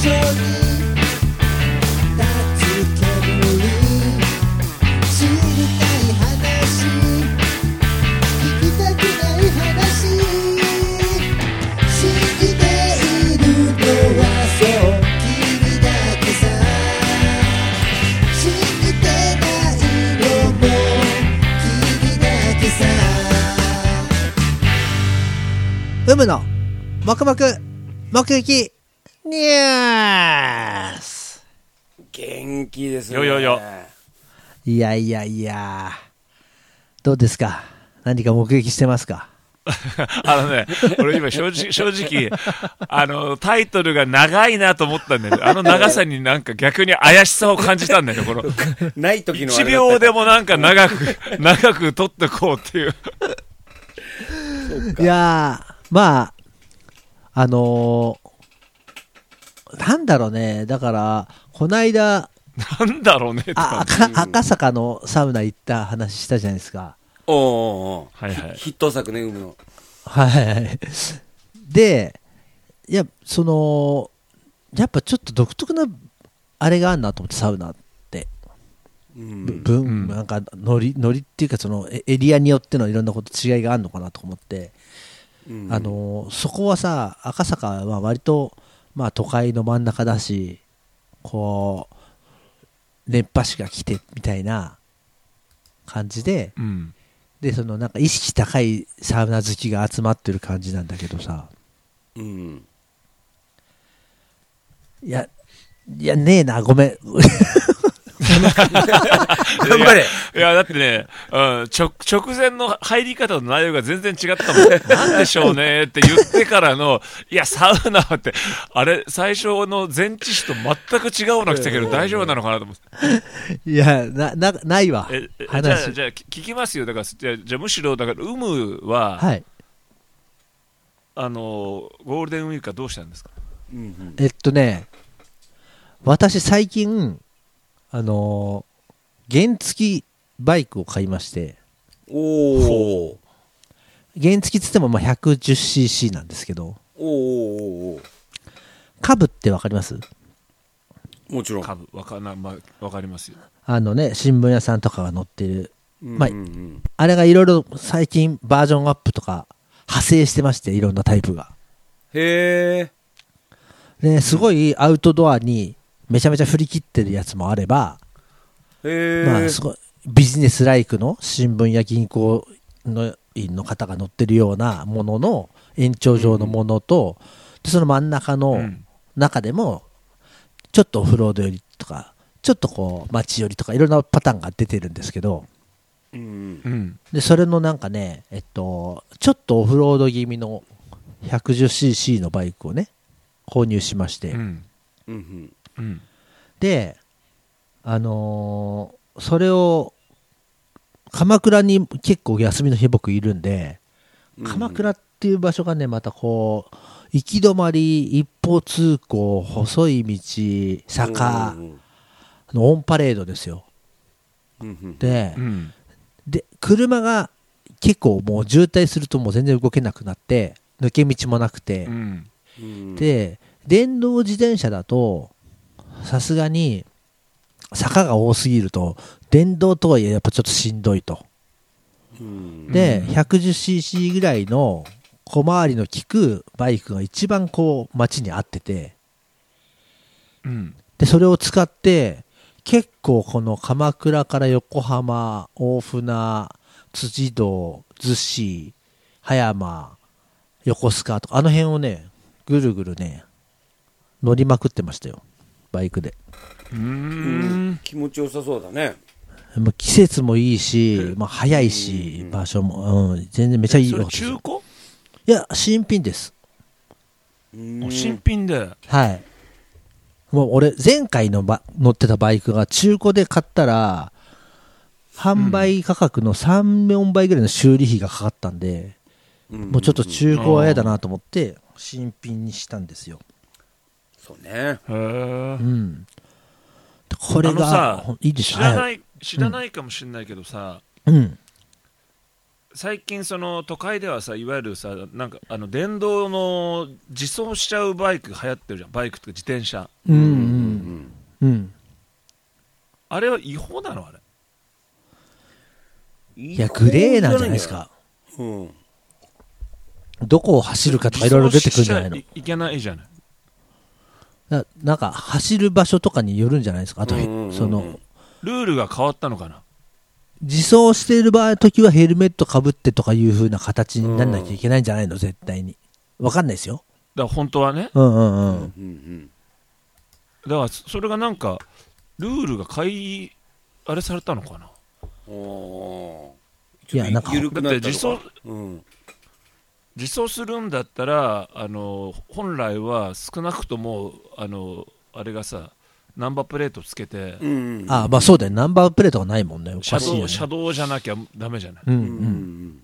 緒に立つ煙知りたい話聞きたくない話信じているのはそう君だけさ信じてないのも君だけさうむの黙々目撃ニュース。 元気ですね。 よよよ。 いやいやいや、どうですか、何か目撃してますか？ 俺今正直タイトルが長いなと思ったんだけど、あの長さになんか逆に怪しさを感じたんだよ。このない時の 1秒でもなんか長く撮ってこうっていう。 いやー、まあなんだろうね、だからこないだなんだろうねとか赤坂のサウナ行った話したじゃないですか。 おー、 はいはい、 ヒット作ね、海の。 はいで、いややっぱちょっと独特なあれがあるなと思って、サウナって、なんかノリっていうか、そのエリアによってのいろんなこと違いがあるのかなと思って、そこはさ、赤坂は割とまあ都会の真ん中だし、こう熱波師が来てみたいな感じで、でそのなんか意識高いサウナ好きが集まってる感じなんだけどさ、いやねえな、ごめん頑張れ。 いやだってね、直前の入り方の内容が全然違ったもん。なんでしょうねって言ってからの、いやサウナってあれ最初の前置詞と全く違うの来たけど大丈夫なのかなと思って。 いやないわ。 じゃあ聞きますよ。だからじゃあむしろだからは、はい、ゴールデンウィークはどうしたんですか？ 私最近原付バイクを買いまして。 おー。 原付つってもまあ 110cc なんですけど。カブってわかります？ もちろん。 カブわかりますよ。 新聞屋さんとかが載ってる、あれがいろいろ最近バージョンアップとか派生してまして、いろんなタイプが。 へー。ですごいアウトドアにめちゃめちゃ振り切ってるやつもあれば、まあすごいビジネスライクの新聞や銀行の員の方が乗ってるようなものの延長上のものと、でその真ん中の中でもちょっとオフロード寄りとか、ちょっとこう街寄りとかいろんなパターンが出てるんですけど、でそれのなんかね、ちょっとオフロード気味の 110cc のバイクをね購入しまして、でそれを鎌倉に結構休みの日僕いるんで、鎌倉っていう場所がねまたこう行き止まり、一方通行、細い道、坂のオンパレードですよ。で車が結構もう渋滞するともう全然動けなくなって、抜け道もなくて、で電動自転車だとさすがに坂が多すぎると、電動とはいえやっぱちょっとしんどいと。で 110cc ぐらいの小回りの利くバイクが一番こう街に合ってて、でそれを使って結構この鎌倉から横浜、大船、辻堂、逗子、葉山、横須賀とかあの辺をねぐるぐるね乗りまくってましたよ、バイクで。 気持ちよさそうだね。 季節もいいし、まあ、早いし、場所も、全然めちゃいい。それ中古？ いや新品です。 新品で。 はい。もう俺前回の乗ってたバイクが中古で買ったら販売価格の3、4倍ぐらいの修理費がかかったんで、もうちょっと中古は嫌だなと思って新品にしたんですよ。 そうね。 これがいいでしょ。 知らないかもしれないけどさ、 最近その都会ではさ、いわゆるさ、なんか電動の自走しちゃうバイク流行ってるじゃん。バイクとか自転車。 うんうんうん。 あれは違法なの？あれ。 いや、グレーなんじゃないですか。 うん。 どこを走るかとかいろいろ出てくるんじゃないの？ 自走しちゃいけないじゃない。 なんか走る場所とかによるんじゃないですか。あと、そのルールが変わったのかな。 自走している場合時はヘルメットかぶってとかいう風な形にならなきゃいけないんじゃないの？絶対に。わかんないですよ。 だから本当はね。 うんうんうん。 うんうんだからそれがなんかルールがあれされたのかな。 おいやなんか緩くなったとか。 だってうん自走するんだったら本来は少なくともあれがさナンバープレートつけて、 うんあ、まあそうだよ。ナンバープレートがないもんね。おかしいよね。 車道じゃなきゃダメじゃない。 うんう。 うんん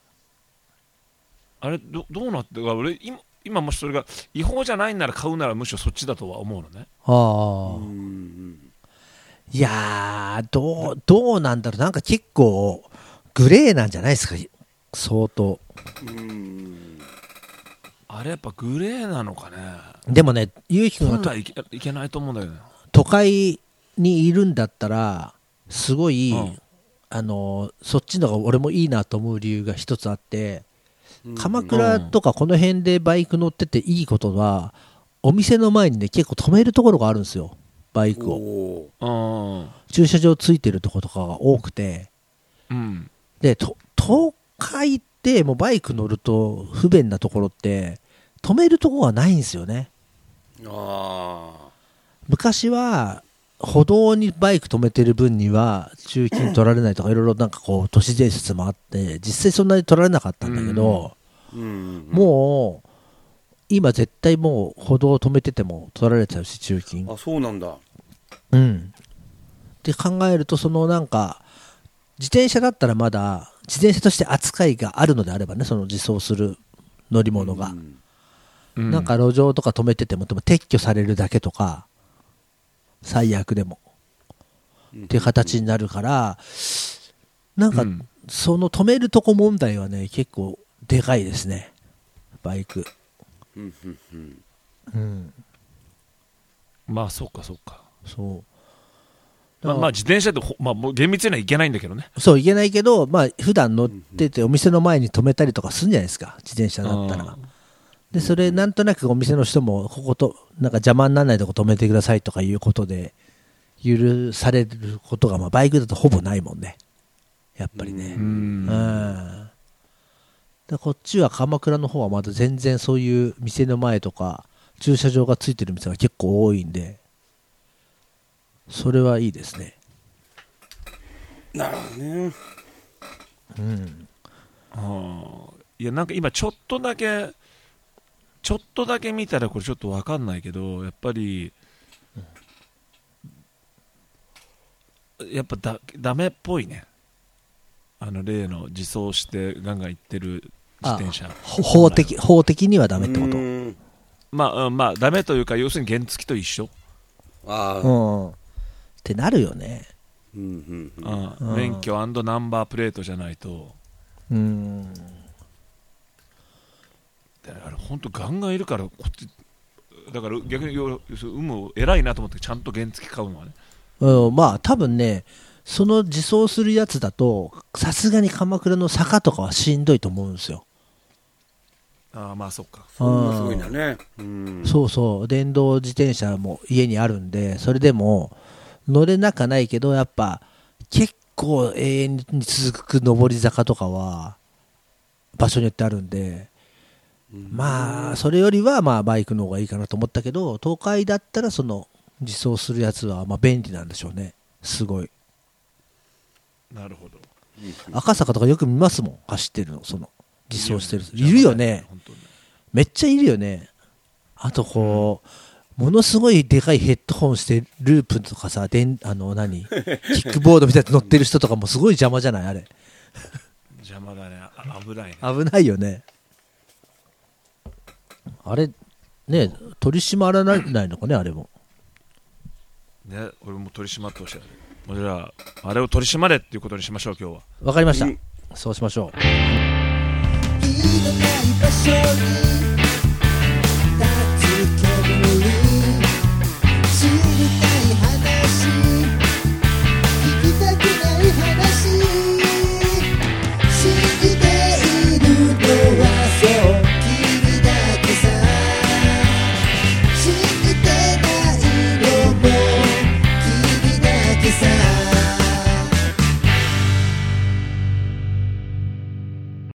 あれどうなってか、俺今もしそれが違法じゃないんなら買うならむしろそっちだとは思うのね。 ああ。 うんいやー、どうなんだろう。なんか結構グレーなんじゃないですか。相当。 うんあれやっぱグレーなのかね。 でもね、ゆうきくん本が来いけないと思うんだよね。 都会にいるんだったらすごい、そっちのが俺もいいなと思う理由が一つあって、鎌倉とかこの辺でバイク乗ってていいことは、お店の前にね結構止めるところがあるんですよ、バイクを。 おー駐車場ついてるところとかが多くて、 うんで都会ってもうバイク乗ると不便なところって止めるところがないんですよね。 あ昔は歩道にバイク止めてる分には駐金取られないとかいろいろなんかこう都市伝説もあって実際そんなに取られなかったんだけど、 ーうんもう今絶対もう歩道を止めてても取られちゃうし駐金。 あ、そうなんだ。 うんって考えると、そのなんか自転車だったらまだ自転車として扱いがあるのであればね、その自走する乗り物が、なんか路上とか止めててもでも撤去されるだけとか最悪でもっていう形になるから、なんかその止めるとこ問題はね結構でかいですね、バイク。 うんうんうんうんまあそっかそっか。 そうまあ自転車ってまあもう厳密にはいけないんだけどね。 そういけないけど、まあ普段乗っててお店の前に止めたりとかするんじゃないですか、自転車だったら。でそれなんとなくお店の人もこことなんか邪魔にならないとこ止めてくださいとかいうことで許されることが、まあバイクだとほぼないもんね、やっぱりね。でこっちは鎌倉の方はまだ全然そういう店の前とか駐車場がついてる店が結構多いんで、それはいいですね。 なるほどね。 いやなんか今ちょっとだけ見たらこれちょっと分かんないけど、やっぱりやっぱダメっぽいね。例の自走してガンガン行ってる自転車。 法的にはダメってこと？ まあダメというか、要するに原付と一緒。 ああ、 ってなるよね。 免許&ナンバープレートじゃないと。だから本当ガンガンいるからこっちだから逆に偉いなと思ってちゃんと原付買うのはね。 まあ多分ね、その自走するやつだとさすがに鎌倉の坂とかはしんどいと思うんですよ。 まあそっか。 そんなすごいんだね。 そうそう、電動自転車も家にあるんで、それでも乗れなかないけど、やっぱ結構永遠に続く上り坂とかは場所によってあるんで、まあそれよりはまあバイクの方がいいかなと思ったけど、東海だったらその自走するやつはまあ便利なんでしょうね。すごい。 なるほど。 赤坂とかよく見ますもん、走ってるの、その自走してるいるよね。めっちゃいるよね。あとこう、ものすごいでかいヘッドホンしてループとかさ、キックボードみたいな乗ってる人とかもすごい邪魔じゃないあれ。 邪魔だね。危ないね。 危ないよね。あれね、取り締まらないのかね、あれもね。俺も取り締まってほしい。じゃああれを取り締まれっていうことにしましょう、今日は。 わかりました。 そうしましょう。 気のない場所に